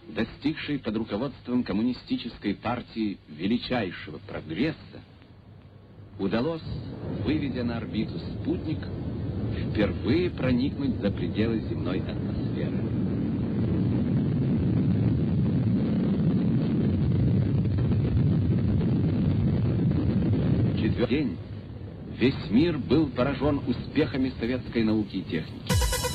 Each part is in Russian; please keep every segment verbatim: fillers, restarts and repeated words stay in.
достигшей под руководством коммунистической партии величайшего прогресса, удалось, выведя на орбиту спутник, впервые проникнуть за пределы земной атмосферы. Четвертый день весь мир был поражен успехами советской науки и техники.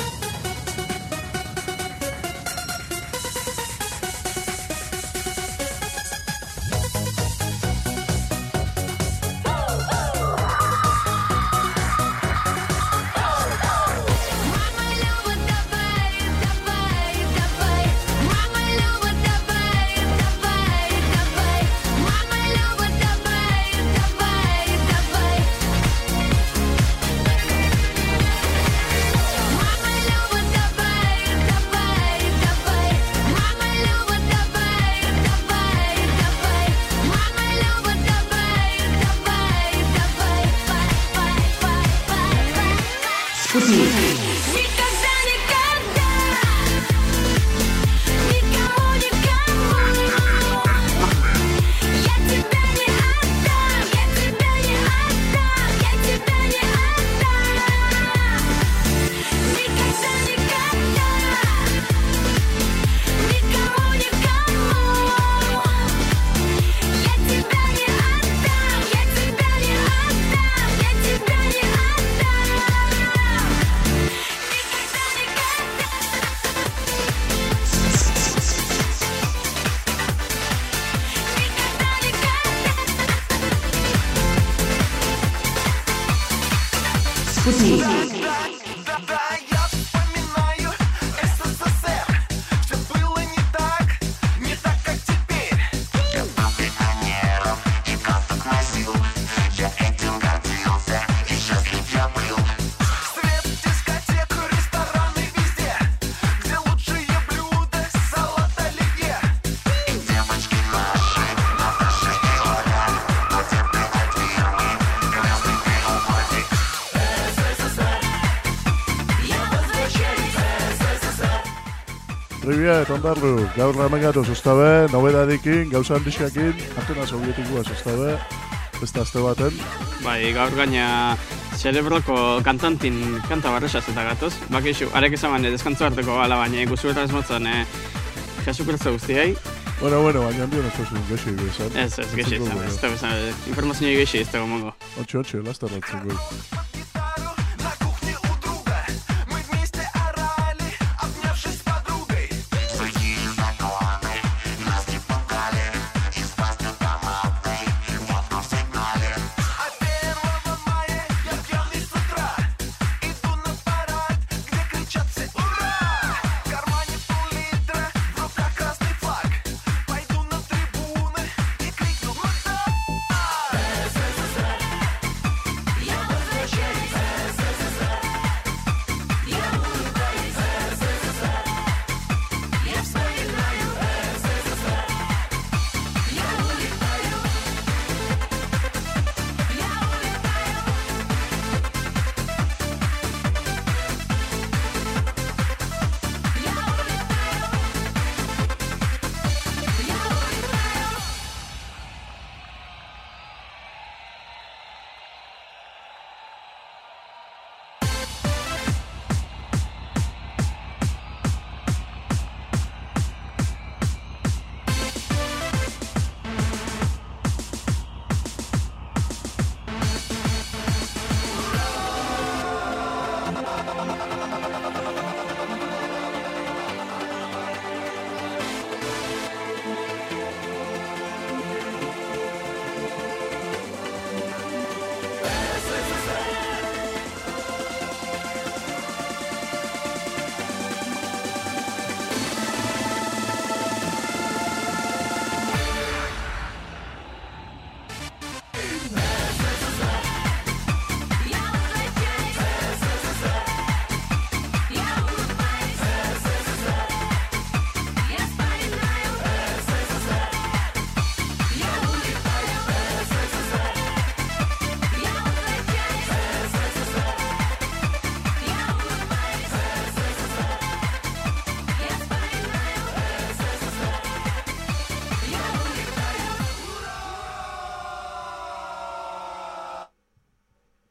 Привет, ondarru, gaur ramengatu sustabe, nobedadikin, gauza handiskakin, Antena Sovietikoa sustabe, beste aste baten. Bai, gaur gaina Cerebroko kantantin kanta barrexaz eta gatoz. Bakixu, arek ezaman deskantzu harteko gala, baina guzueta ez motzen eh, jesukurtza guztiai. Bueno, bueno, baina handio ez zuen gexi bezan. Ez, ez, gexi izan, ez da bezan, informazioa gexi ez dago mongo. Otxe, otxe, lastarratzen goi. Я возвращаюсь.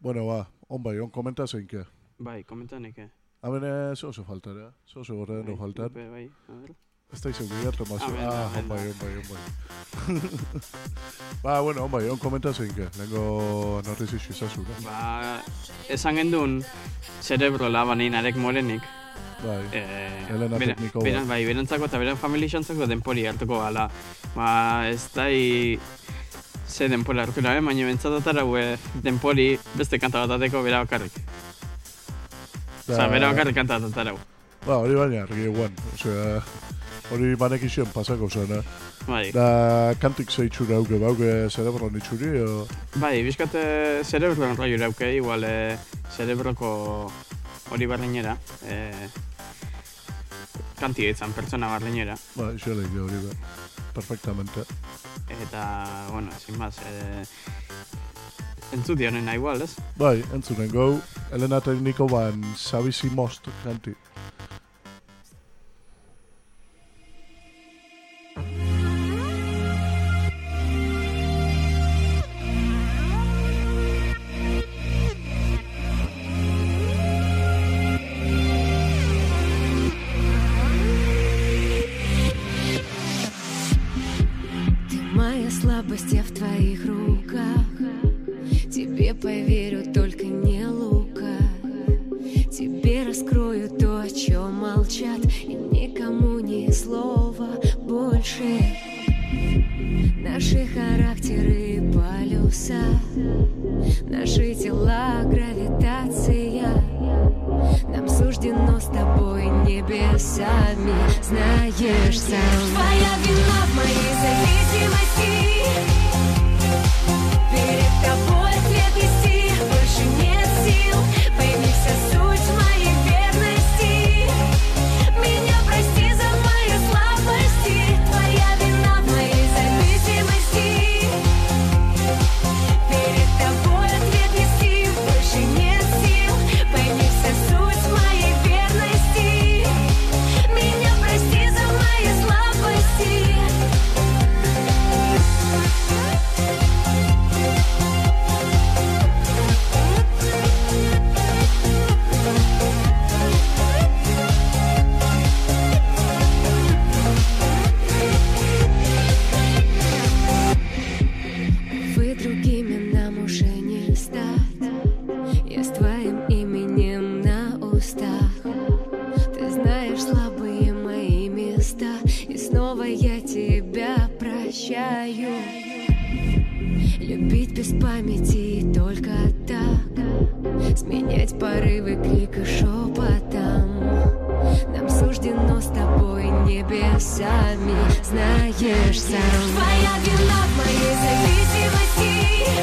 Bueno, ba, on bai, on komenta zeinke. Bai, komentanik. Habene, zo oso faltan, eh? Zo oso gorren no faltan. Bai, a ver. Ez da izan gigartu mazu. Amen, Ah, amen. on bai, on bai, on bai. Ba, bueno, on bai, on komenta zeinke. Lengo norriz isu izazu, ne? Ba, esan gendun, cerebro labanein arek morenik. Bai, Eh, Elena bera- tekniko bera- bat. Bai, berantzako eta beren familixantzako denpori hartuko gala. Ba, ez da hi... Ze denpora hartu gabe, baina bentsatotara gue denpori beste kanta bat ateko bera bakarrik. Osa, bera bakarrik kanta bat atara gu. Ba, hori baina, argi eguan. Osea, hori banek izien pasako zen, eh? Bai, Da, kantik zeitzura hauke, bauke cerebro nitxuri, o... bai, bizkate cerebroan raio rauke, igual eh, cerebroko hori barreinera. Eh, kanti ditzan, pertsona barreinera. Ba, iseleik hori da. Perfectamente. Eta, bueno, sin más, eh, entzuti honena igual, ez? Bai, entzunen gau, Elena tekniko ban Sabizi Most kanti. Моя слабость, я в твоих руках. Тебе поверю, только не лука. Тебе раскрою то, о чем молчат, и никому ни слова больше. Наши характеры полюса, наши тела гравитация. Нам суждено с тобой небесами, знаешь сам. Твоя вина в моей зависимости. Перед тобой ответ нести больше нет сил. Пойми вся суть моей верности. Меня прости за мои слабости. Твоя вина в моей зависимости. Перед тобой ответ нести больше нет сил. Пойми вся суть моей верности. Меня прости за мои слабости. Вы другими нам уже не стать. Я с твоим именем на устах. Ты знаешь слабые мои места, и снова я тебя прощаю. Любить без памяти только так, сменять порывы крик и шепотом. Нам суждено с тобой небесами, знаешь сам. Твоя вина в моей зависимости.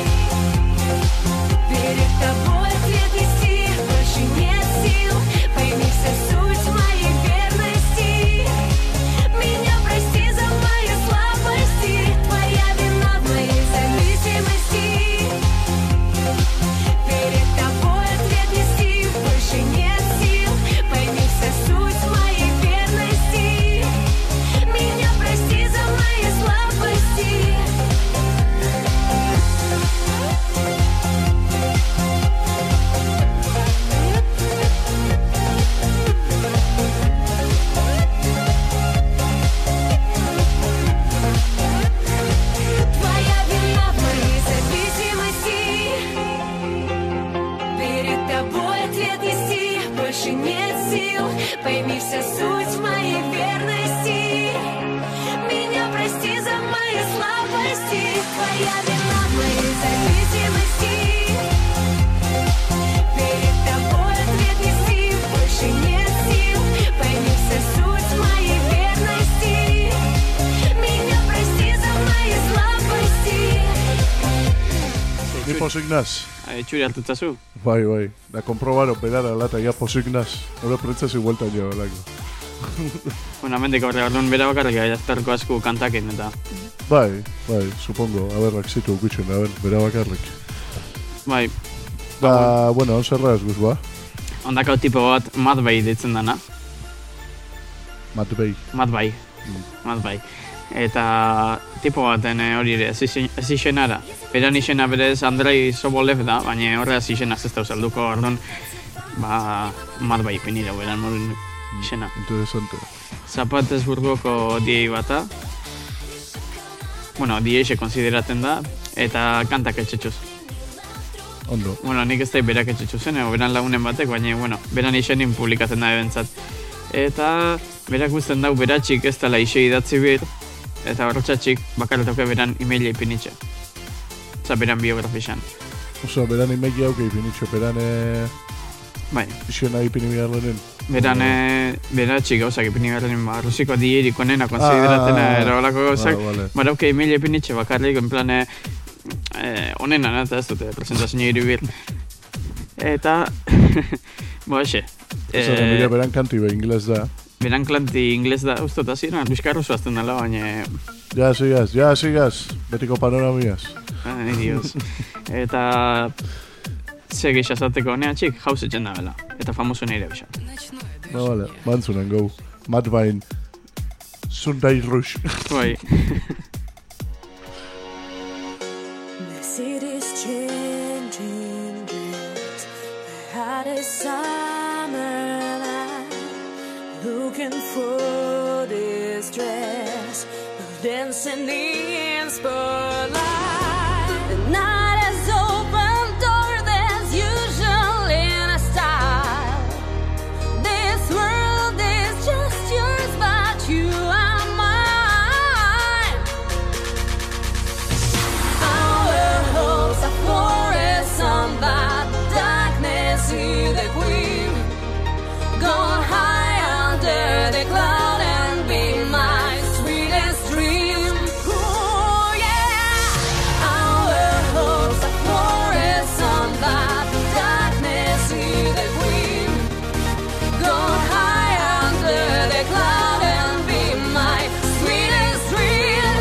Перед тобой ответ нести больше нет сил. Пойми вся суть моей верности. Меня прости за мои слабости. Твоя вина в моей зависимости. Перед тобой ответ нести больше нет сил. Пойми вся суть моей верности. Меня прости за мои слабости. Твоя вина в моей зависимости. Перед тобой ответ нести больше нет сил. Пойми вся суть моей верности. Меня прости за мои слабости. Твоя вина в моей зависимости. Перед тобой ответ нести больше нет сил. Пойми вся суть моей верности. Меня прости за мои слабости. Ni posik naz. Itxuri hartutzazu? Bai, bai. Da komprobaro pedara lata ja posik naz. Hora prentzasi vuelta jo, lako. Bueno, amendik horre orduan bera bakarrik jazterko asku kantakin eta... Bai, bai, supongo. A ber, raksitu ukutxen, a ber, bera bakarrik. Bai, Da, bueno, on zerra ez guz, ba? ondako tipo bat Mad Bay ditzen dana. Matt Bay. Mad Bay. Maz bai. Eta tipo baten eh, hori ere, ez izenara. Beran izena berez Andrei Sobolev da, baina horre ez izena ez da uzalduko, orduan, ba, maz bai ipinira beran morin izena. Interesante. Zapatesburgoko D J bata, bueno, D J se konsideraten da, eta kantak etxetxuz. Ondo. Bueno, nik ez da berak etxetxuzen, ego beran lagunen batek, baina, bueno, beran izenin publikatzen da ebentzat. Eta berak guztien dau beratxik ez dela ise idatzi bir, eta horretxatxik bakarretoke beran emaila ipinitxe. Oza, beran biografizan. Osa, beran emaila hauke ipinitxe, beran e... Bai. Izena ipini bigarrenen. Beran e... beratxik gauzak ipini bigarrenen, ba, rusiko dierik onena konsideratena, ah, erolako gauzak, ah, vale. barauke emaila ipinitxe bakarrik, en plan, Eh, onena, eta ez dute presentazioa iribir. Eta, bo, exe. Ez da, mira, beran kanti be, ingles da. Beran kanti ingles da, uste, eta ziren, bizkarru zuazten dela, baina... Ja, sigaz, ja, sigaz, betiko panoramiaz. Ah, ni dios. Eta, ze geixazateko honea txik, jauzetzen da bela. Eta famoso nire bisat. No, vale, bantzunen, go. Madbain, Sunday Rush. Bai. City's changing days. I had a summer night looking for this dress, dancing in spotlight. The night has opened door that's usually in a style. This world is just yours, but you are mine. A forest on that darkness, see the queen. Go high under the cloud and be my sweetest dream. Oh yeah, our hopes a forest on that darkness, see the queen. Go high under the cloud and be my sweetest dream.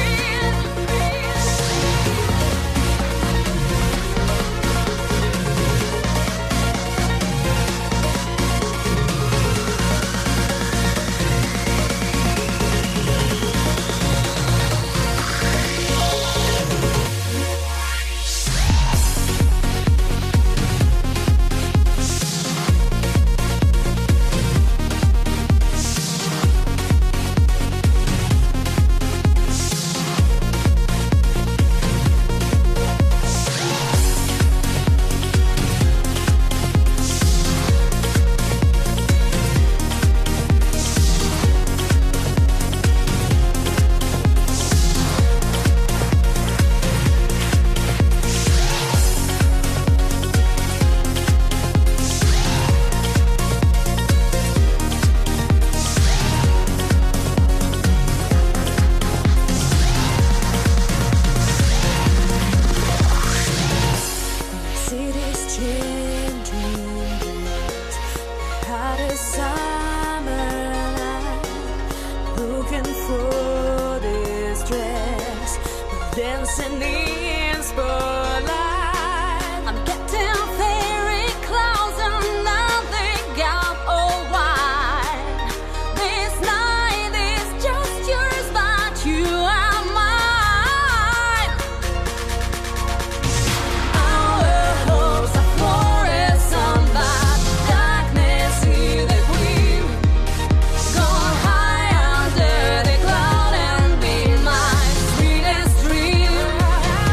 Dancing in spotlight, I'm getting fairy clouds and nothing out all white. This night is just yours, but you are mine. Our hopes are forest on that darkness, see the queen. Go high under the cloud and be my sweetest dream.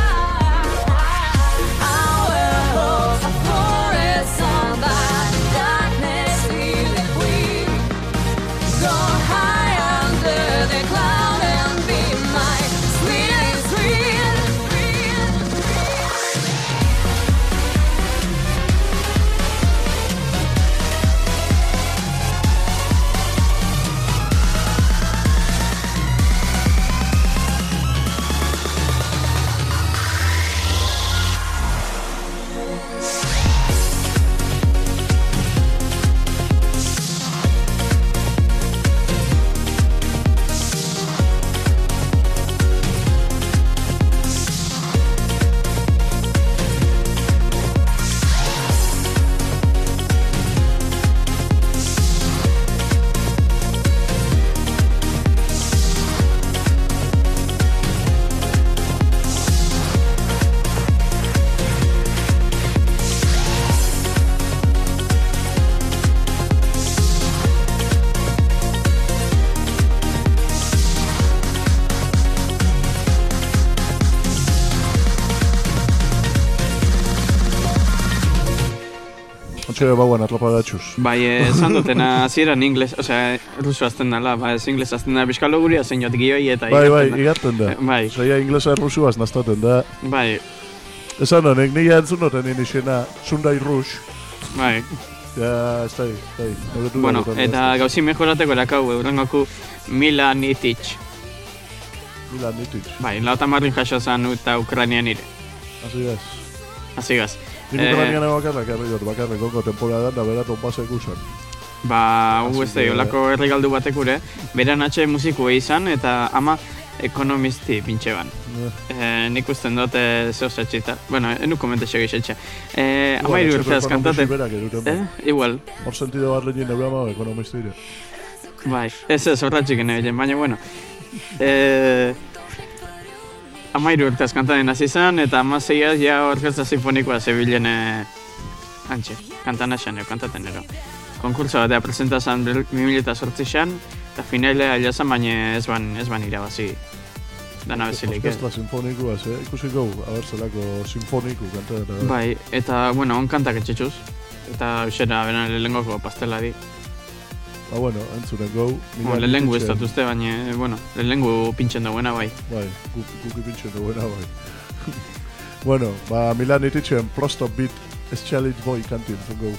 Otxe bauan atrapadatxuz. Bai, esan dutena, hasieran ingles, osea, ruso azten dela, ba, ez ingles azten dela, bizkalo guria zein jot gioi eta Bai, bai, igarten da. Bai. Zaila inglesa rusuaz naztaten da. Bai. Esan honek, nire entzun noten inixena, Sundai Rush. Bai. Ja, ez da, ez da. Bueno, eta gauzi mejorateko erakau, eurengoku Mila Nitic. Mila Nitic. Bai, lauta marrin jaso zan eta Ukrainian ire. Asi gaz. Asi gaz. Nik Ukrainian bakarrak herri dut, bakarrik ongo temporadan da berat onpasek usan. Ba, hu ez da, olako herri galdu batek ure, beran atxe musiku izan eta ama ekonomisti pintxe ban. Eh, nik usten dut zeo zatxita. Bueno, enu komente xo gixetxe. Eh, ama iru urteaz kantaten. Eh, igual. Hor sentido bat lehinen eura ma ekonomisti dire. Bai, ez ez horratxik egin, baina bueno. Eh, Amairu urteaz kantaten hasi zen, eta amazeiaz ja orkestra sinfonikoa zebilen antxe, kantan esan ero, kantaten ero. Konkurso batea presenta zen bi mila zortzi xan, eta finalea jazan, baina ez ban, ez ban irabazi dana bezilik. Orkestra sinfonikoa, ze? Ikusi gau, abertzelako sinfoniku kantaten. Bai, eta, bueno, on kantak etxetxuz, eta usera beran lehengoko pastelari. Ba, bueno, entzunen gau. Bueno, lehengu ez datuzte, baina, bueno, lehengu pintxen dagoena bai. Bai, guki pintxen dagoena bai. Bueno, ba, Mila Niticen Prosto Beat ez Challenge Boy kantin, zun gau.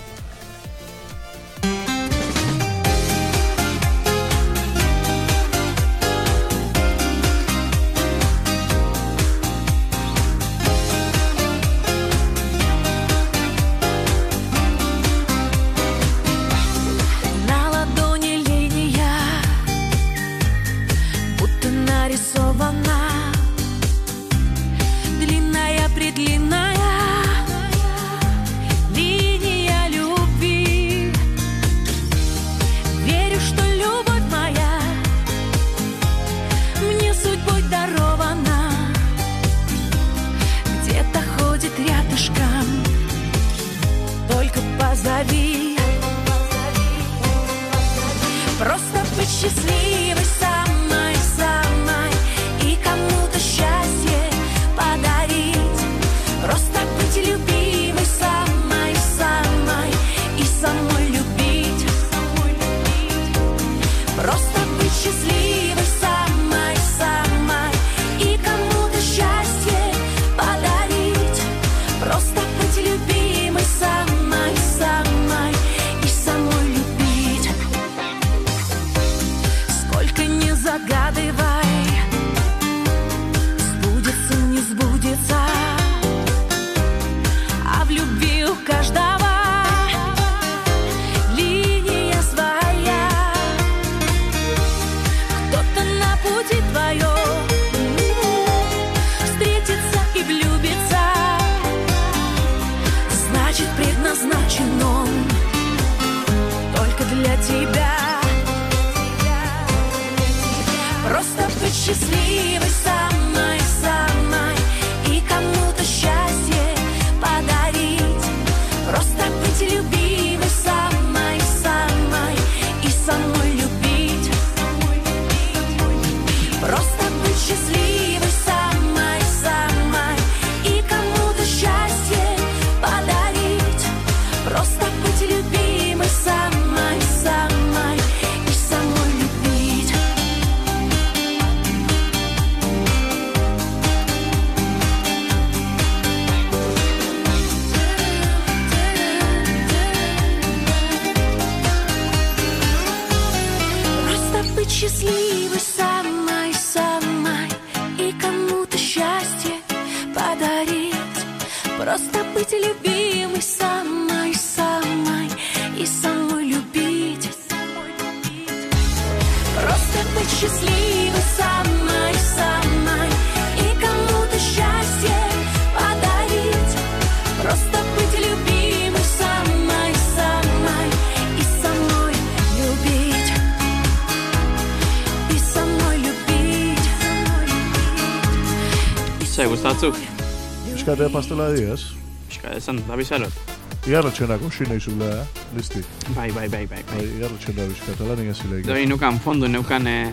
Gustatzuk? Piskatea pastela diaz? Piskatea esan, da bizarot. Igarrotxenako xina izula, eh? Listi. Bai, bai, bai, bai. Bai, igarrotxen da piskata, lan ingazileik. Doi nukan fondu, neukan eh...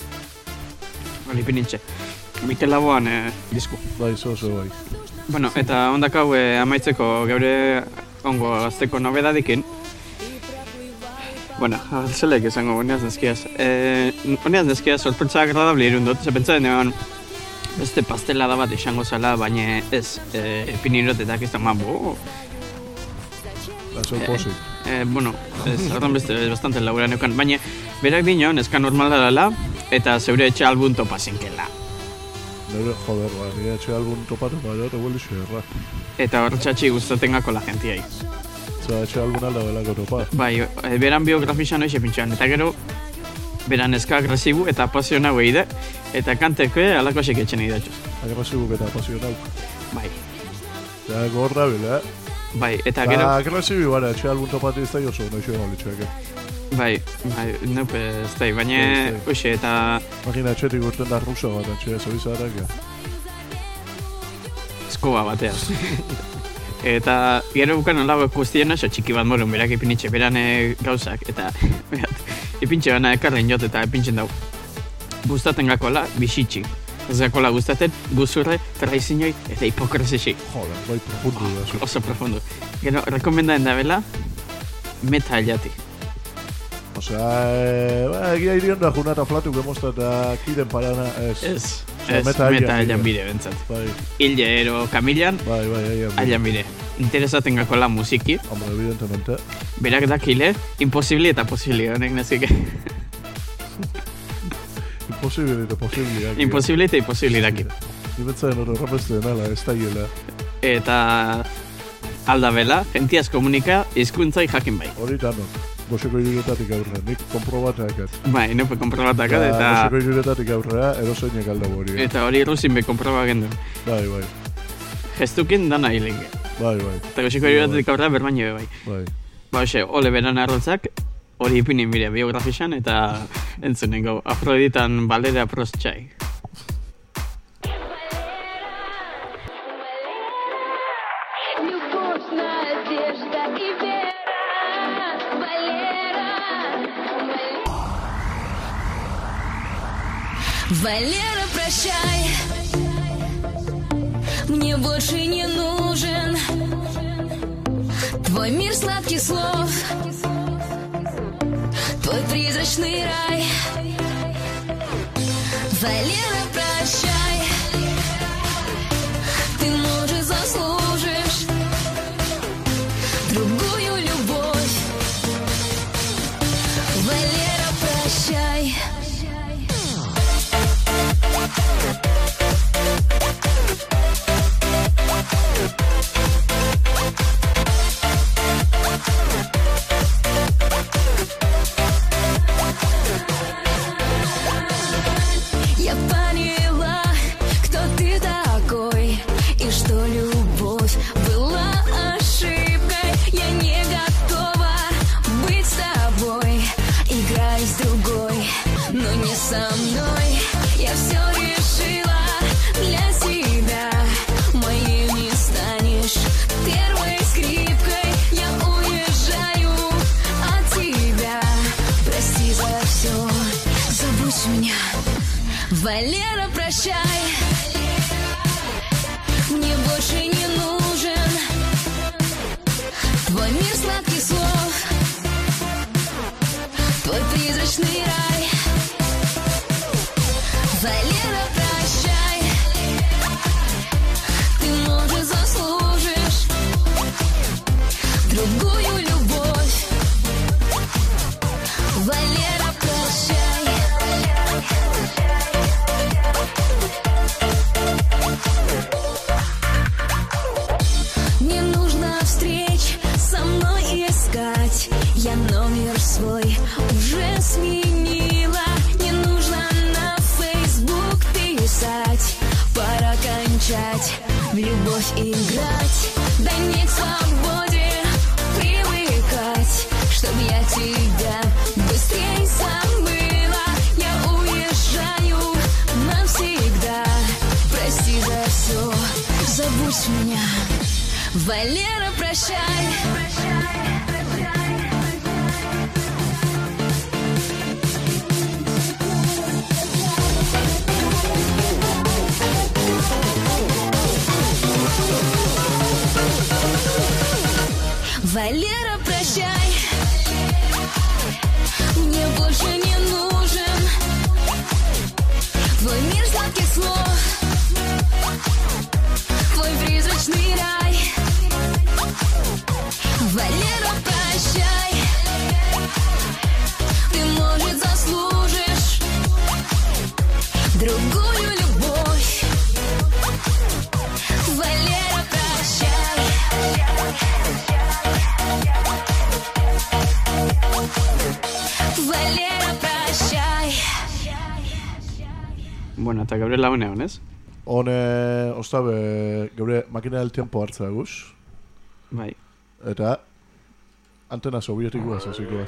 olipinintxe. Mikel Laboan eh, disku. Bai, zo, zo, bai. Bueno, eta ondakau eh, amaitzeko geure ongo azteko nobedadekin. Bueno, zelek izango, honeaz nezkiaz. Eh, honeaz nezkiaz, sorpresa agradable irun dut. Ze pentsaren egon, beste pastelada bat izango zela, baina ez, eh, pinirotetak izan ma, bo. La sorposi. Eh, eh, bueno, ez, horren beste, bastante laura neukan. Baina, berak dino, neska normala dela, eta zeure etxe albun topa zinkela. Nire, joder, ba, nire etxe albun topatu bada, eta hueli xerra. Eta hor txatxi guztatengako la gentiai. Zer, etxe albun alda belako topa. Bai, e, beran biografisa noixe pintxoan, eta gero, beran eska agresibu eta apasionau egide, eta kanteko alako seketxen egidatxuz. Agresibuk eta apasionau. Bai, Ja, gorra bile, eh? bai, eta gero, Ba, agresibi bara, etxe albun topatu izta jozo, noixe egolitxoak. bai, bai, neupe ez da, baina, Bai, bai. hoxe, eta Imagina, etxetik urten da rusa bat, etxe, zoizarak, ja. eskoba bateaz. Eta gero bukan olago guztien oso txiki bat morun, berak ipinitxe, beran eh, gauzak, eta berat, ipintxe bana ekarren jot eta ipintzen dau. Gustaten gakola, bisitxi. Ez gakola gustaten, guzurre, traizinoi eta hipokresisi. Joder, bai profundu da, zu. Oso profundo. Gero, rekomendaen da bela, meta jati. Osea, eh, ba, egia irion da junata flatu gemozta eta kiden parana, ez. Ez, Osea, ez, meta meta ailan ailan bide. bide, bentsat. Bai, Hilde ero kamilan, bai, bai, ailan bide. ailan bide. Interesaten gakola musiki, Hombre, evidentemente. berak dakile, imposibili eta posibili, honek nezike. Imposible eta posible. Imposibili eta imposibili daki. Nimetzaren hori rapestu denala, ez da hiela. Eta alda bela, gentiaz komunika, hizkuntzai jakin bai. Hori tanok, gozeko iruretatik aurrera, nik konprobateak. Bai, nupe konprobatak eta Gozeko iruretatik aurrera, eroseinek alda hori. eta hori rusin be konproba gendun. Bai, bai, Gestukin dana hilinge. bai, bai, Eta gozeko iruretatik aurrera berbaino bai. bai. Ba, hoxe, ole beran arrotzak, hori ipinin bire biografisan eta entzunengo Afroditan Valeria Prostchai. Любовь, надежда и вера, Валера. Валера, прощай, мне больше не нужен твой мир сладких слов, твой призрачный рай. Валера, прощай, ты, может, заслужишь другую любовь. Валера, прощай. Я поняла, кто ты такой, и что любовь была ошибкой. Я не готова быть с тобой, играй с другой, но не со мной. Я все решила для тебя, моей не станешь первой скрипкой. Я уезжаю от тебя, прости за все, забудь меня. Валера, прощай, мне больше не нужен твой мир сладких слов, твой призрачный рай. Валера, прощай, ты, может, заслужишь другую любовь. Валера, прощай. Не нужно встреч со мной искать, я номер свой уже сменила. Не нужно на Facebook писать, пора кончать в любовь играть. Да не к свободе привыкать, чтоб я тебя быстрее забыла. Я уезжаю навсегда, прости за все, забудь меня. Валера, прощай. Валера, прощай, мне больше не нужен твой мир сладких слов, твой призрачный рай. Валера, прощай, ты, может, заслужишь другую любовь. Валера, прощай. Валера, прощай. Bueno, eta Gabriela hone honez? Hone, ostabe, geure makina del tiempo hartza guz. Bai. Eta antena sovietikoaz, hasikoaz.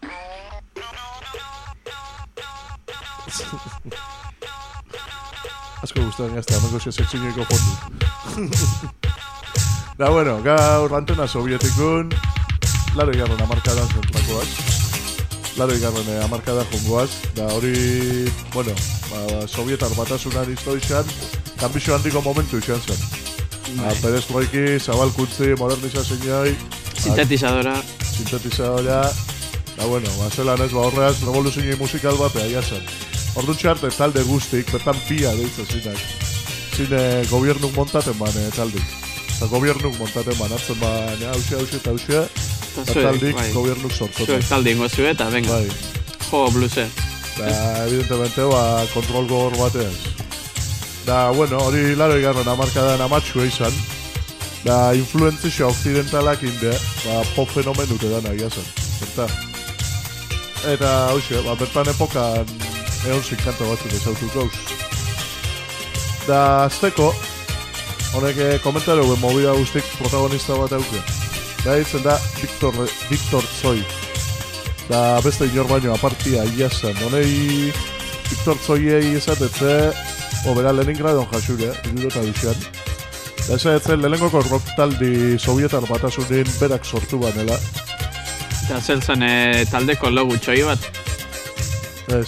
Asko gustatzen gazta, hemengo xe sekzineko fondu. Da, bueno, gaur antena sovietikun, laro igarren amarkadan zentrakoaz. Laro igarren amarkadan jongoaz. Da, hori, bueno, ba, sovietar batasunan iztoizan, kanbizio handiko momentu izan zen. Bai. Perestroiki, zabalkuntzi, modernizazioai, Sintetizadora. Sintetizadora. Da, bueno, ba, zelan ez, ba, horreaz, revoluzioi musikal bat aia zen. Orduan txarte talde guztik, bertan pia deitza zinak. Zine gobiernuk montaten ban e, taldik. Eta gobiernuk montaten ban, hartzen ban, e, hause, hause eta hause, eta taldik bai. Gobiernuk sortzoten. Zuek taldi ingo zue eta venga, bai. Jo bluze. Da, evidentemente, ba, kontrol gogor bateaz. Da, bueno, hori laro igarren amarkadan amatxua izan. Da, influenzia occidentalak inde, ba, pop fenomenu edan agia zen. Zerta. Eta, hoxe, ba, bertan epokan egon zinkanta batzuk ezautu gauz. Da, azteko, honek komentario ben movida guztik protagonista bat auke. Da, hitzen da, Victor, Victor Tsoi. Da, beste inor baino apartia ia zen. Honei, Victor Tsoiei esatetze, o, bera Leningradon jasure, irudota duxean. Da, esatetzen, lehenengoko rock taldi sovietar batasunin berak sortu banela. Eta zer zen e, taldeko logu txoi bat? Ez.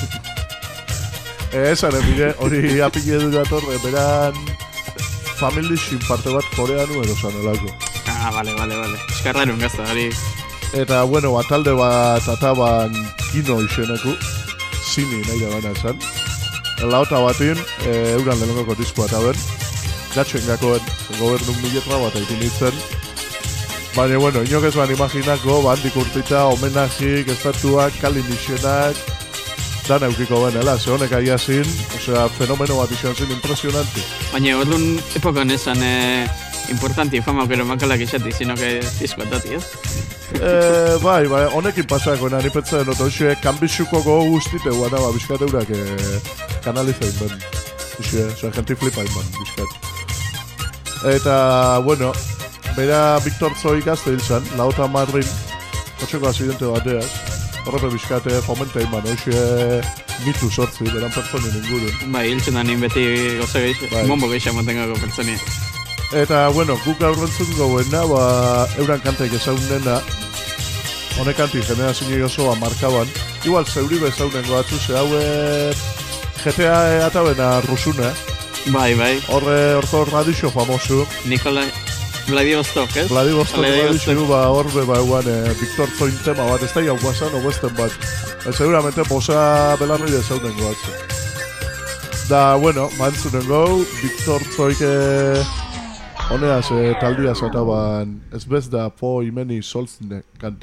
e, esan emile, hori apile du dator, e, beran familixin parte bat koreanu edo zanelako. Ah, bale, bale, bale. Eskarrarun gazta, hori. Eta, bueno, bat talde bat ataban kino izeneku, zini nahi da baina esan. Laota batin, e, euran lehenengoko disko ataben, gatxoen gakoen, gobernun miletra bat aitin ditzen. Baina, bueno, inok ez ban imaginako, ba, handik urtita, homenajik, estatuak, kalin izenak, dan eukiko benela, ze honek aia zin, osea, fenomeno bat izan zin impresionanti. Baina, orduan epokan esan e, importanti fama okero makalak izati, sino que diskoatati, ez? e, bai, bai, honekin pasako, nani pentsa denot, hoxe, kanbixuko go guztite guana, ba, bizkat eurak e, kanalizein ben. Hoxe, zoa, jenti flipa inban, bizkat. Eta, bueno, bera Victor Tsoi gazte hil zen, laota marrin, kotxeko asidente bateaz, horrepe bizkate fomente iman, hoxe mitu sortzi, beran pertsonin inguru. Bai, hiltzen da nien beti goze gehiago, bai. Mombo gehiago motengako pertsonia. Eta, bueno, guk aurrentzun gauena, ba, euran kantaik ezaunena, honek kanti generazio osoa markaban, igual zeuri bezaunengo atzu, ze haue G T A atabena rusuna, bai, bai. Horre, horko radixo famosu. Nikola Vladivostok, ez? Vladivostok radixo, ba, horbe, ba, eguan, e, Victor Tsoin tema bat, ez da jau guazan, obesten bat. E, seguramente, bosa belarri dezaunengo atzu. Da, bueno, mantzunen gau, Victor Tsoike honeaz, e, taldiaz ataban, ez bez da po imeni solzne kanti.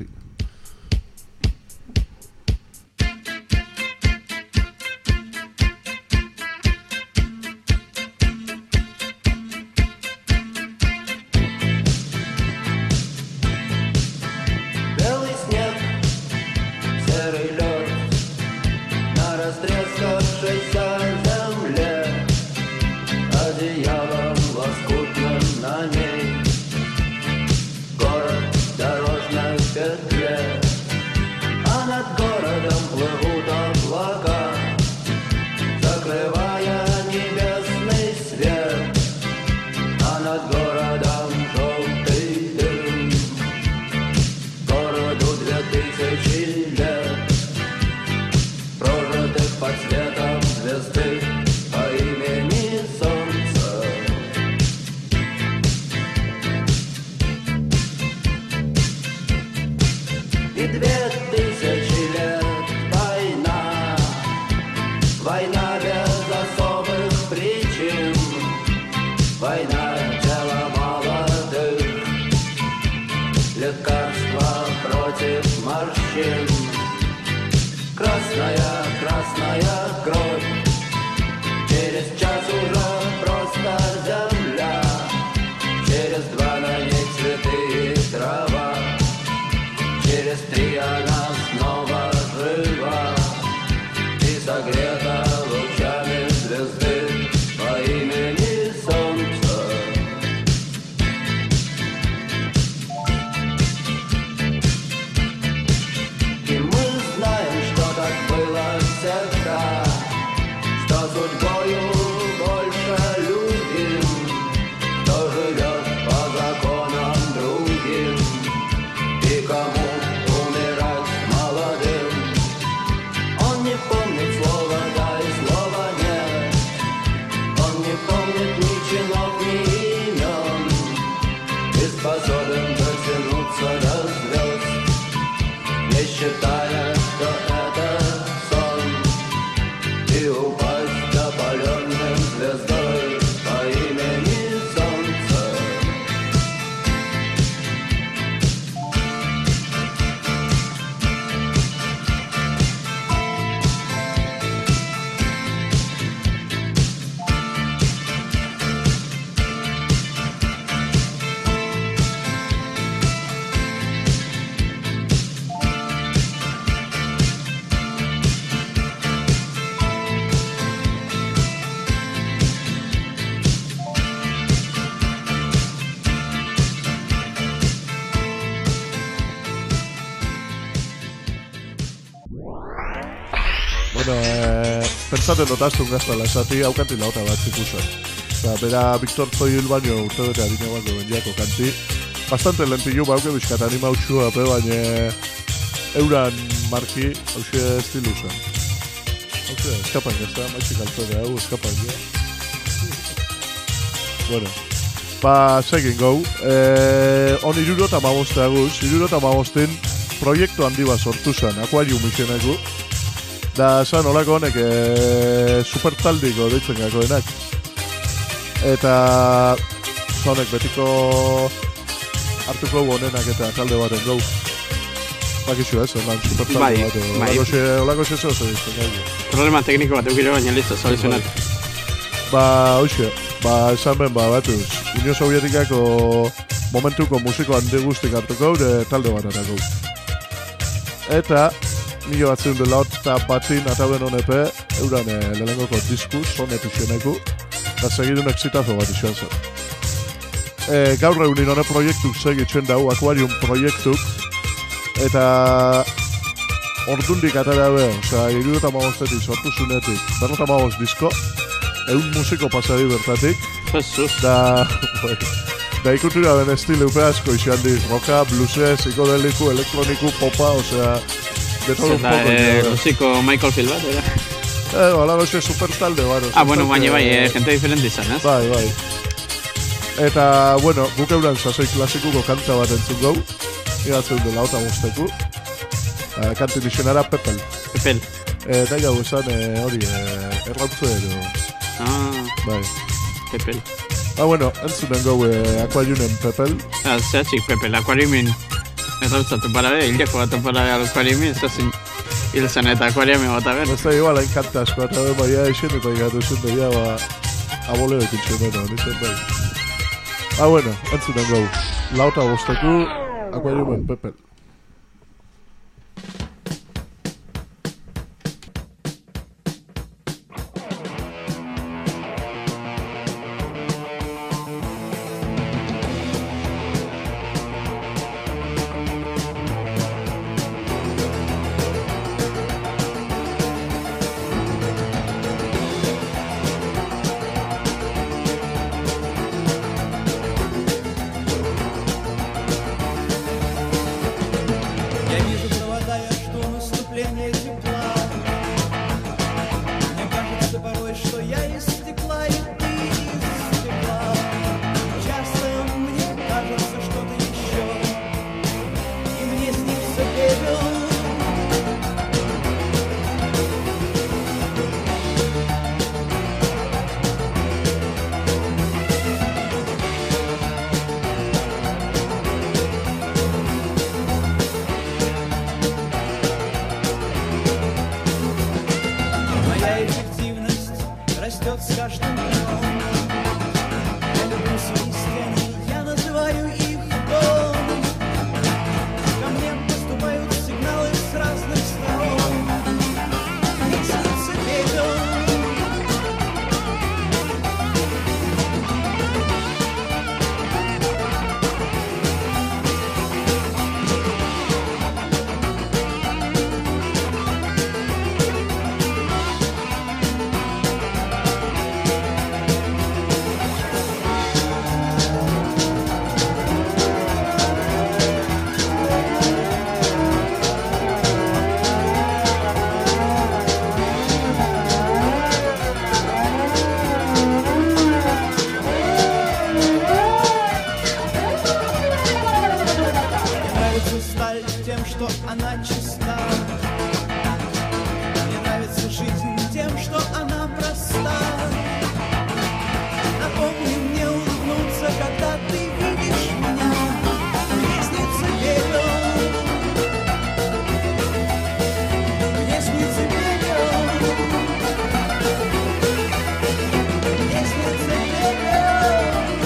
Город, дорожная петля. Война без особых причин, война дело молодых, лекарства против морщин, красная, красная кровь, через час уже просто земля, через два на ней цветы и трава, через три она снова жива и согрета лучами звезды по имени Солнце. И мы знаем, что так было всегда, что судьбою больше любим, кто живет по законам другим и кому умирать молодым. Он не помнит слова «да» и слова «нет», он не помнит ни чинов, ни имен, и способен дотянуться до звезд, не считая, что это сон, и упасть запаленным звездой по имени Солнце. Bueno, eh, pentsaten dut astun gaztala esati, hau kanti lauta bat zikusen. Osa, bera Victor Zoil baino urte bete harina bat duen jako kanti. Bastante lentillu bauke bizkat anima utxua, pe baina euran marki, hause estilu zen. Hause, eskapan gazta, maitxik altzore hau, eskapan ja. Bueno, ba, segin gau. Eh, on irurota maboste aguz, irurota mabostin proiektu handi bat sortu zen, Aquarium izeneku. Da, esan olako honek e, supertaldiko deitzen gako denak. Eta honek betiko hartuko honenak eta talde baten gau. Bakizu ez, ondan supertalde Bai, bat. bai. Olako xe, olako xe zeo zer dizten gau. Problema tekniko bat eukire baina listo, soluzionatu. Ba, hoxe, ba, esan ben, ba, batuz, Unión Sovietikako momentuko musiko handi guztik hartuko gure talde bat atako. Eta mila bat zeuden dela eta batin ataben honepe, euran e, lehengoko diskus, honet izeneku, eta segidun exitazo bat izan zen. E, gaur reunin honet proiektuk segitzen dau, Aquarium proiektuk, eta ordundik atara be, osea, irudeta magostetik sortu zunetik, berrota magost disko, egun musiko pasadi bertatik, Jesus. da, da ikutura den estile upe asko izan diz, roka, bluesez, psikodeliku, elektroniku, popa, osea, de todo un Eta, poco. eh, ya. rusiko Michael Field bat, era? Eh, bala goxe super talde, baro. Ah, bueno, baina bai, eh, gente diferente izan, ez? Bai, bai. Eta, bueno, guk euran sasoi klasikuko kanta bat entzun gau, iratzen dela ota guzteku. Uh, kantin izenara Pepel. Pepel. Eh, nahi gau esan, eh, hori, eh, errautzu edo. Ah, Bai. Pepel. Ah, bueno, entzunen gau eh, Aquariumen Pepel. Ah, zehatzik Pepel, Aquariumin errautzatu parabe, hileko bat parabe Aquariumin, zazin hil zen eta Aquariumin bat aben. Ez da igual, hain kanta asko, eta ben baia eixen eta igatu zen da, ba, aboleo ikintxe meno, nizien bai. Ah, bueno, entzunen gau. Lauta guzteku, Aquariumen Pepel. растет с каждым днем. Я люблю свои стены, я называю их домом. Ко мне поступают сигналы с разных сторон. Мне снится пепел. Что она чиста. Мне нравится жизнь тем, что она проста. Напомни мне улыбнуться, когда ты видишь меня. Мне снится пепел. Мне снится пепел. Мне снится пепел.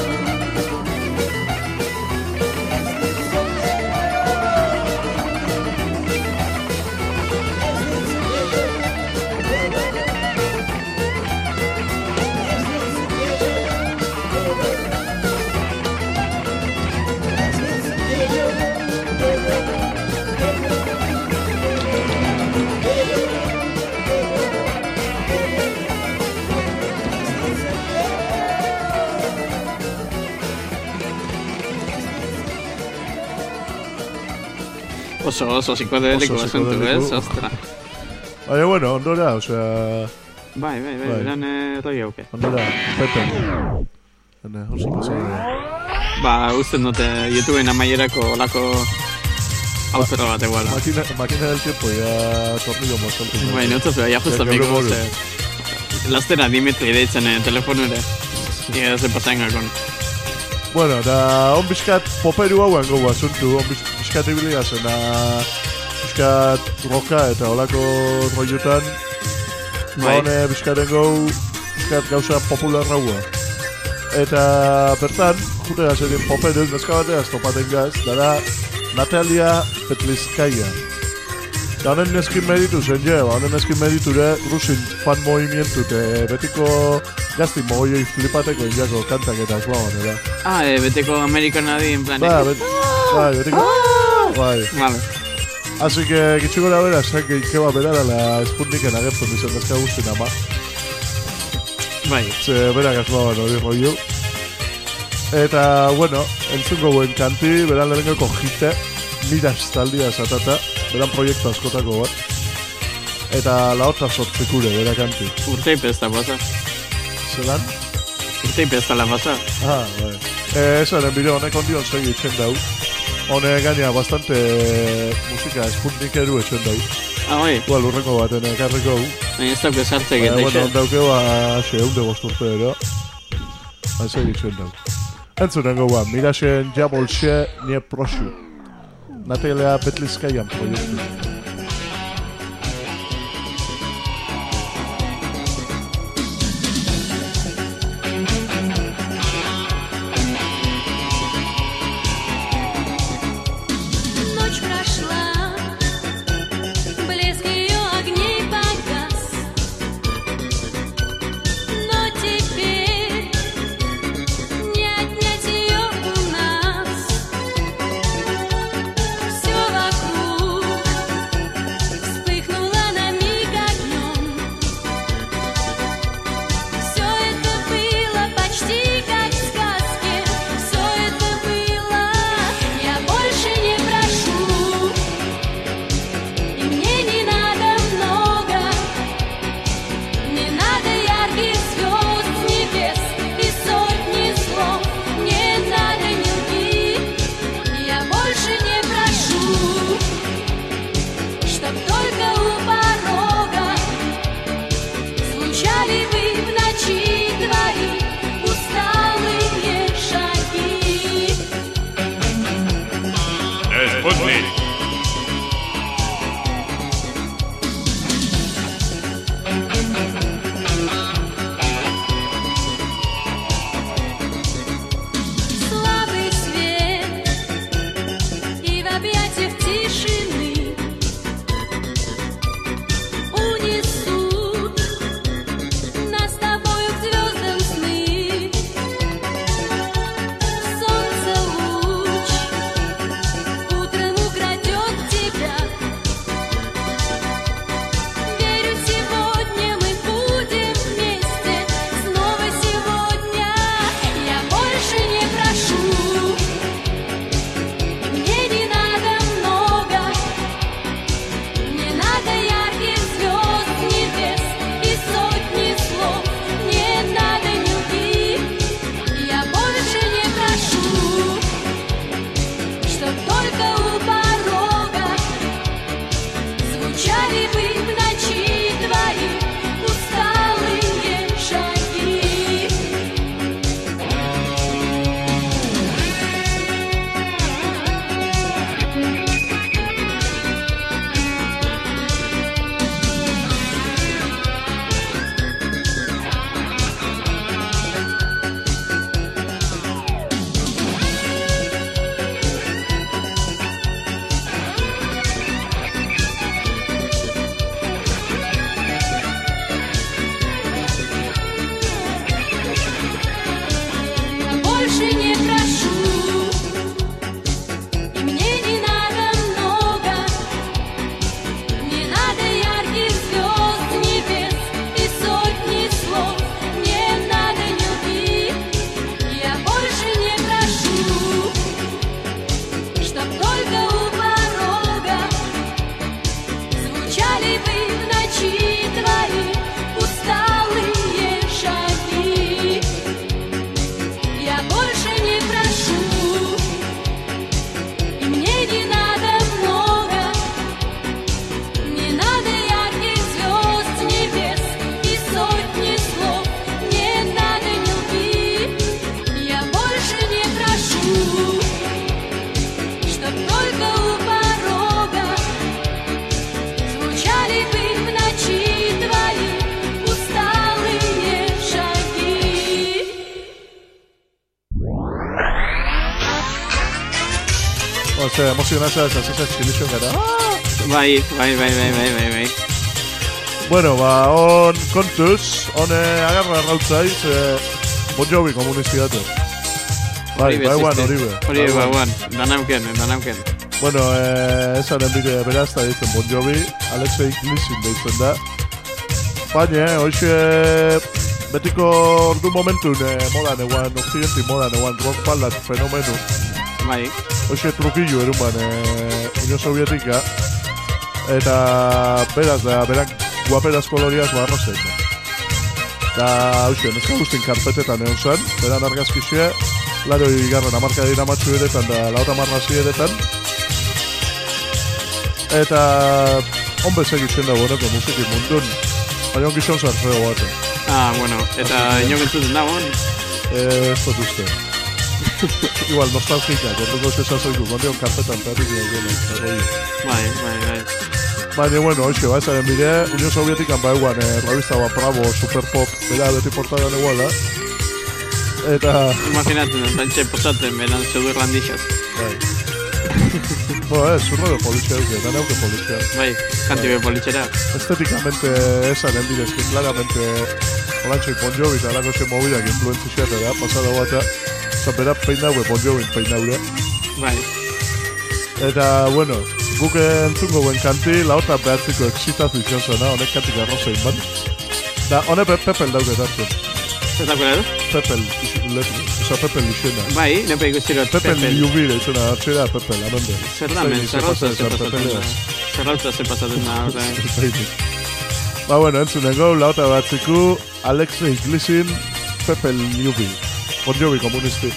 Oso, oso psikodeliko Oso asuntu, psikodeliko. ez? Ostra. Baina, bueno, ondora, osea... Bai, bai, bai, Bai. beran eh, roi hauke. Ondora, Pepe. Hene, horzi pasada. Ba, usten dute YouTubeen amaierako olako autoro bat eguala. Máquina, máquina del tiempo, ya tornillo mozaltu. Bai, neutza zua, ja justo Ja, miko, gaur egun. ze... Lastera Dimitri deitzen eh, telefonure. Ia ze pasaen gakon. Bueno, da on bizkat poperu hauan gau asuntu, on biz- bizkat ibilia zena bizkat roka eta olako rollutan. Bai. Ba hone bizkaten gau, bizkat gauza popular raua. Eta bertan, jute gazerien poperu, neska bateaz topaten gaz, dara Natalia Petlizkaia. Da honen neskin meritu zen je, ba honen neskin meriture Rusin fan movimientu, te betiko gazti mogoioi flipateko indiako kantak eta eslogan, era. Ah, eh, beteko Amerikan adi, en plan... Ba, bet, bai, betiko... Bai. Vale. Así que, gitxiko gara bera, esan geikeba berara la Sputniken agertzen dizan dazka guztin ama. Bai. Ze berak aslogan hori rollo. Eta, bueno, entzungo buen kanti, beran lehenengoko jite, mira estaldia esatata, beran proiektu askotako bat. Eta la otra sortzikure, bera kanti. Urteipe ez da pasa. Zelan? Urteipe ez da la pasa. Ah, bai. Eh, eso, en bideo honek ondion segi etxen dau. Hone gaina bastante musika Sputnikeru etxen dau. Ah, bai. Igual urrengo baten ekarriko gu. Baina ez dauke sartzek Baina, eta bueno, ixe. ondauke ba, xe, hunde bosturte ero. Haze egiten dau. Entzunengo ba, miraxen jabolxe nie proxu. Natalia Petlizkaian proiektu. Ночь прошла, блеск ее огней погас, но теперь не отнять ее у нас. Все вокруг вспыхнуло на миг огнем. Все это было почти как в сказке. Все это было, я больше не прошу. И мне не надо много, не надо ярких звезд, небес и сотни слов. Не надо мелки, я больше не прошу, чтоб только у порога звучали вы в ночи твои усталые шаги. Sputnik. ze emozionatza ez azizaz txilixo gara. Bai, bai, bai, bai, bai, bai, bai. Bueno, ba, on kontuz, on eh, agarra errautzaiz, eh, Bon Jovi komunisti datu. Bai, bai, guan, hori be. Hori be, guan, danauken, danauken. Bueno, eh, esaren bide beraz da ditzen Bon Jovi, Alexei Glisin deitzen da. Baina, eh, hoxe betiko ordu momentun eh, modan eguan, occidenti modan eguan rock ballat fenomenu. Bai. Hoxe trukillo erun ban, eh, Unión Sovietika. Eta beraz da, berak guaperaz koloriaz barro zein. Da, hoxe, neska guztin karpetetan egon zen, beran argazkixea, laro igarren amarka dira matxu eretan da lauta marrazi eretan. Eta honbe segitzen da boneko musiki mundun, baina ongi son zarfeo bate. Ah, bueno, eta inok entzuten dagoen? Eh, ez dut uste. Igual, nostalgika, kontuko zesazoiku, kondion karpetan perrik dira. Bai, bai, bai. Baina, bueno, hoxe, ba, ezaren bide, Unión Sovietikan ba eguan, eh, revista ba, Bravo, Super Pop, bera beti portadan eguala. Eta... Imaginatzen, tantxe posatzen, beran zeudu irlandixaz. Bai. Bo, ez, zurro de politxea duke, eta neuke politxea. Bai, kanti be politxera. Estetikamente esaren bidez, que claramente Olantxoi Bon Jovi eta alako zen mobidak influenzixea eta da, pasada bata, zan bera peinaue Bon Jovi peinaure. Bai. Eta, bueno, guk entzungo guen kanti, laota behatziko exitazu izan zena, honek kantik arrozein bat. Da, honek pe Pepel dauket hartzen. Ez daukera du? Pepel, letru, oza Pepel izena. Bai, nepe ikustirot Pepel Pepel. Jubile, izena, hartzera Pepel, amende. Zer da, men, zerrautza ze pasatzen da. Zerrautza ze pasatzen da, orda. Ba, bueno, entzunen gau, laota batziku, Alexei Glisin, Pepel Jubile. Bon Jovi komunisti.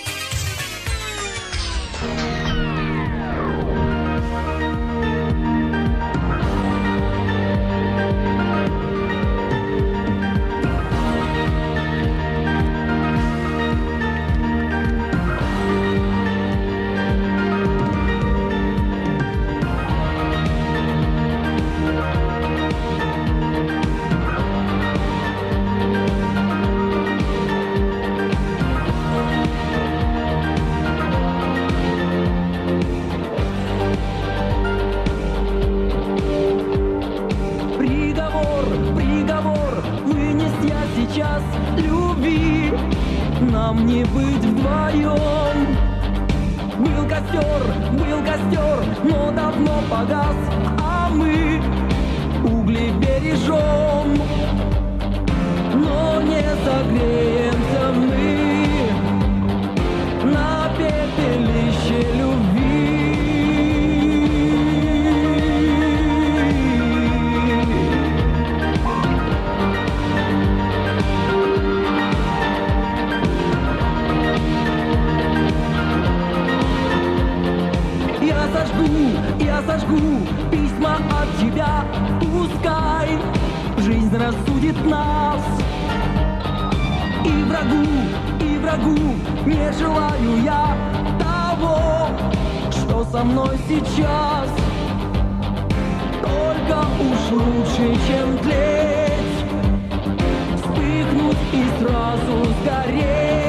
Нам не быть вдвоем. Был костер, был костер, но давно погас, а мы угли бережем, но не согреемся мы на пепелище любви. Я сожгу письма от тебя, пускай жизнь рассудит нас. И врагу, и врагу не желаю я того, что со мной сейчас. Только уж лучше, чем тлеть, вспыхнуть и сразу сгореть.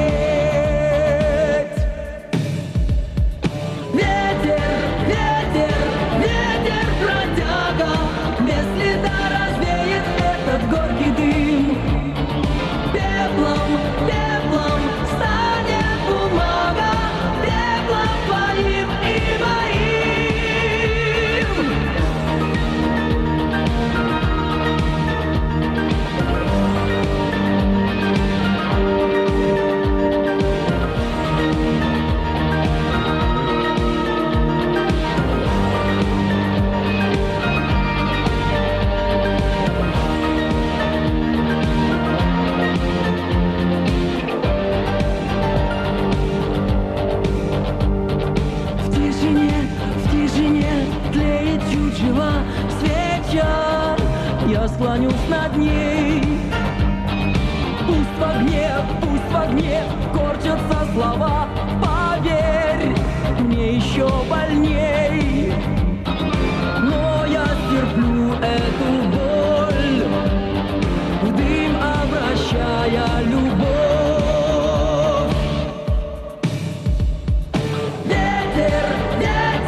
Горький дым, пеплом, пеплом станет бумага, пеплом твоим и моим. Я склонюсь над ней. Пусть в огне, пусть в огне корчатся слова. Поверь, мне еще больней, но я стерплю эту боль, в дым обращая любовь. Ветер, ветер.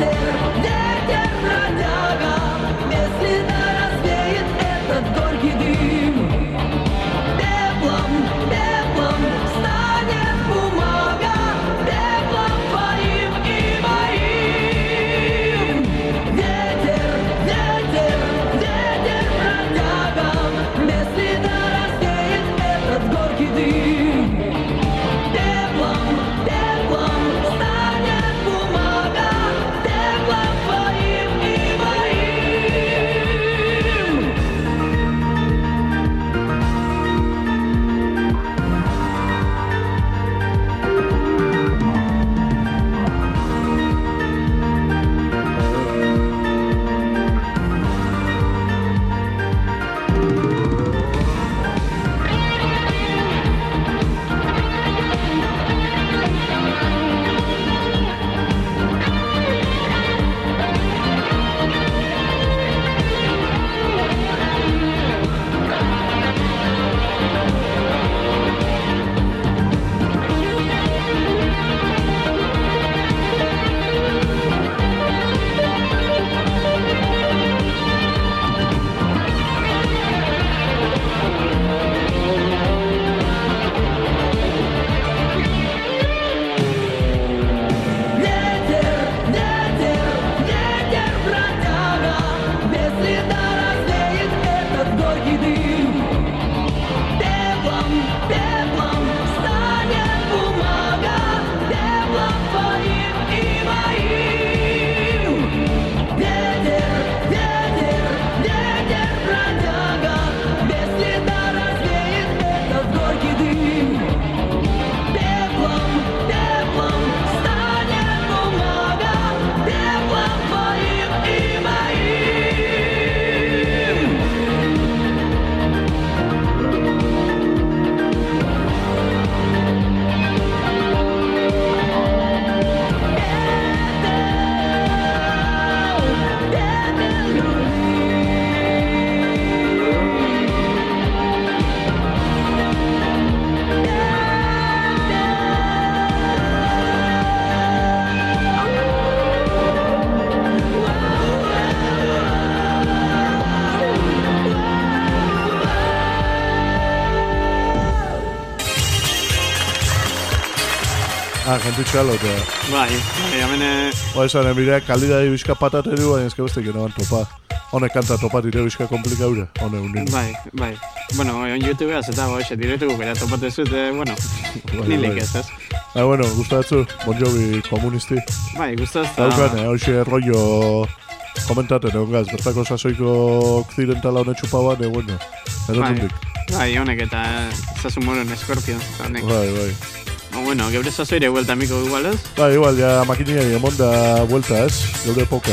Ah, jentitxea lote. Bai, bai, hemen... eh, Ba, esan, emire, kalidadi bizka patateru, baina ezke beste genoan topa. Honek kanta topa dire bizka komplikaure, hone unin. Bai, bai. Bueno, on YouTubeaz eta hoxe, diretu gukera topatezut, eh, bueno, nilik ez, ez? Ah, bueno, gustatzu, Bon Jovi komunisti. Bai, gustaz Daukan, eh, hoxe rollo komentaten egon gaz, bertako sasoiko occidentala hone txupaban, eh, bueno, erotundik. Bai, honek eta zazu moron Scorpion, honek. Bai, bai. O, bueno, geure zazoire vuelta miko igual, ez? Bai, igual, ja makinari emon da vuelta, ez? Geure poka.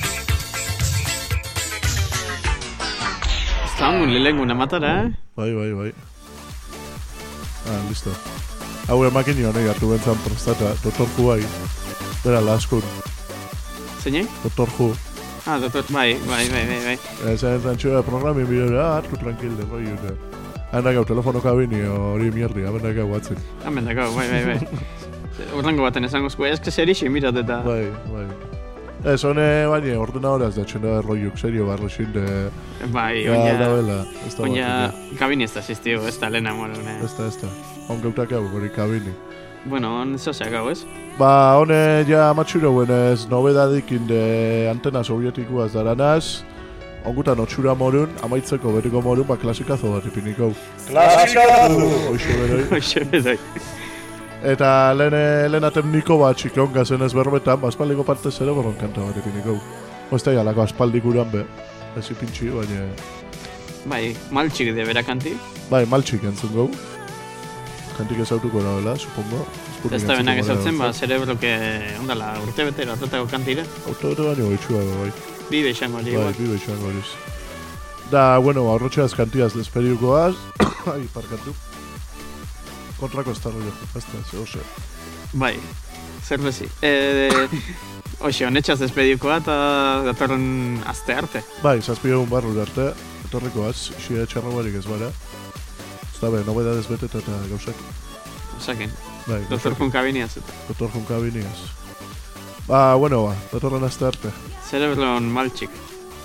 Eta hongun lehenguna matara, eh? Bai, bai, bai. Ah, listo. Hau emakini honei hartu bentzan prostata, Doktor Who bai. Bera, laskun. Zeinei? Doktor Who. Ah, doktor, bai, bai, bai, bai, bai. Ezen zantxoa programin bideo, ah, hartu tranquil, roi jute. Handak hau telefono kabini hori mierdi, amendak hau batzen. Hemen dako, bai, bai, bai. Urrengo baten esango zku, eske serixi mirat eta... Bai, bai. Ez, hone, baina, ordenadoraz da txenda roiuk, serio, barroxin, de... Bai, Ja, oina... da bela, ez da Oina, bat. kabini ez da asistio, ez da lehena morone. Ez da, ez da. Hon geutak hau, hori kabini. Bueno, on zozeak hau, ez? Ba, hone, ja, matxura buenez, nobedadikin de antena sovietikuaz daranaz, ongutan otxura morun, amaitzeko berriko morun, ba, klasikazo bat ipiniko. Klasikazo! Hoxe beroi. Hoxe, bedoi. Eta lehen, lehen atemniko bat txiklon gazen ez berbetan, ba, aspaldiko parte zero borron kanta bat ipiniko. Osta alako aspaldik uran be, ez ipintxi, baina... Bai, maltxik de berakanti. Bai, maltxik entzun gau. Kantik ezautuko nagoela, supongo. Ez da benak ezautzen, ba, zerebroke ondala urte betera atatako kantire. Autobete baino goitxua, bai. Bibe izango hori, Bai, igual. bibe izango horiz. Da, bueno, aurrotxeaz kantiaz despediokoaz. Ai, parkatu. Kontrako ez da rollo, ez da, ze ose. Bai, zer bezi. E, Oxe, honetxaz despedikoa eta datorren aste arte. Bai, zazpiegun barru arte, etorrikoaz, xie txarro barik ez bara. Ez da, be, nobedadez beteta eta gauzak. Osaken, Bai, doktor Junkabiniaz eta. Doktor Junkabiniaz. Ba, bueno, ba, datorren aste arte. Cerebron maltxik.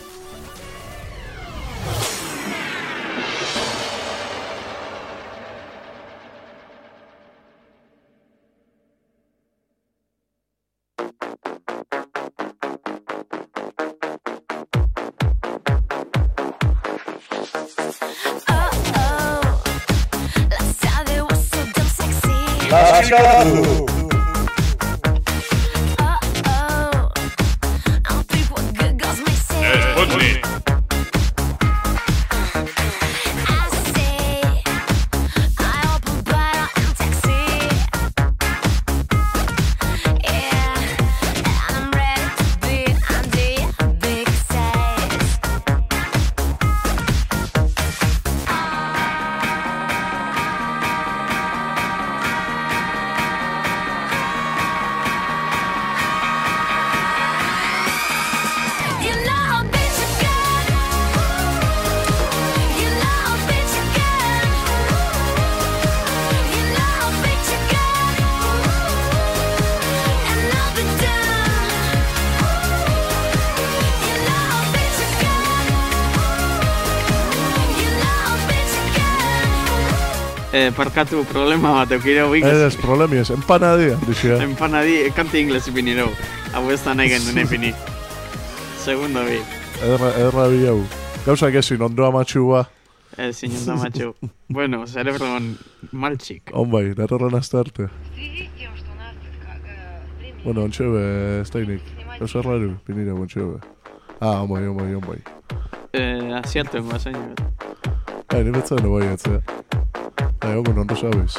Eh, parkatu problema bat eukire hau ikaz. Ez, problemi ez, empanadia, dixea. Empanadi, kanti ingles ipiniro. Hau ez da nahi gendun epini. Segundo bi. Ederra, ederra bi hau. Gauzak ezin, ondoa matxua. Ez, sinon da matxu. Bueno, cerebron maltxik. On bai, datorren aste arte. В связи с тем, что у нас тут как, э, времени Bueno, ontxebe, ez dainik. Gauza raru, pinira, ontxebe. Ah, on bai, on bai, on bai. Eh, asiatu engo azaino bat. Bai, ni betzaren no bai etzea. Bai, ongo non sabes.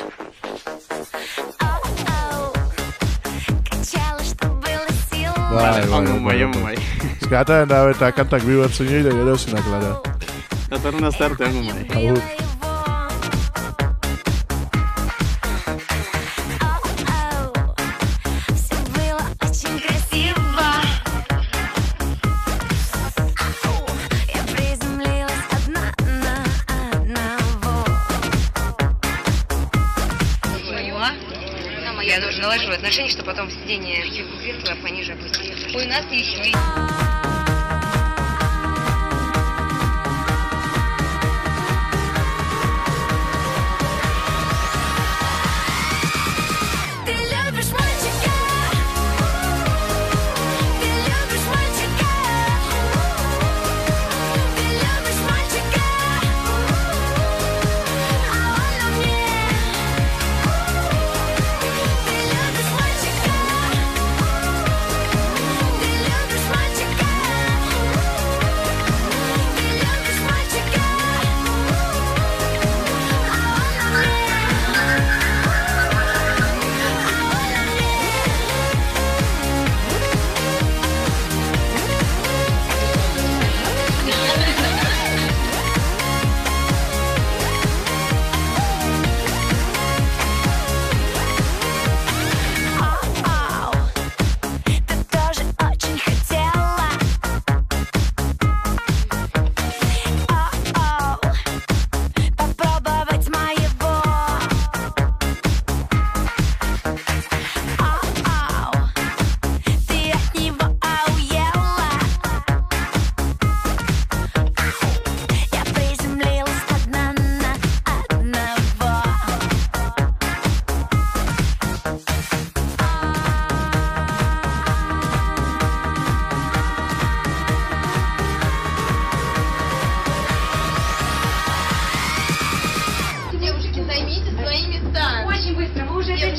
Bai, bai, Ongun bai, ongun bai. Ez que ata da eta kantak bi bat zinei da gero zina klara. Datorren aste arte ongun bai. Agur. поняла. Нам я тоже налаживаю отношения, чтобы потом сиденье кресла пониже опустить. Ой, у нас еще и... Ты любишь мой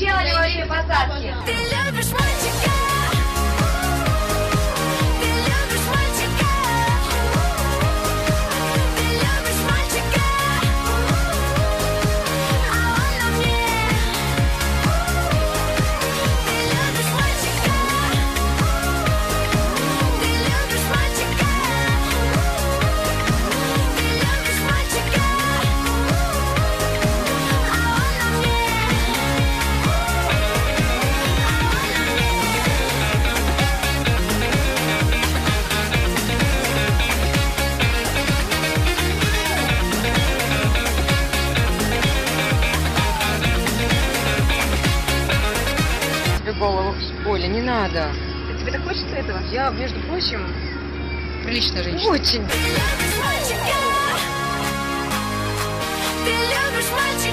делали вообще посадки? Ты любишь мальчика? Ты любишь мальчика? Ты любишь мальчика? А он на мне. Ты любишь мальчика? Ты любишь мальчика? Ты любишь мальчика? А он на мне. Тебе голову. Оля, не надо. А тебе так хочется этого? Я, между прочим, приличная женщина. Очень. Ты любишь мальчика? Ты любишь мальчика?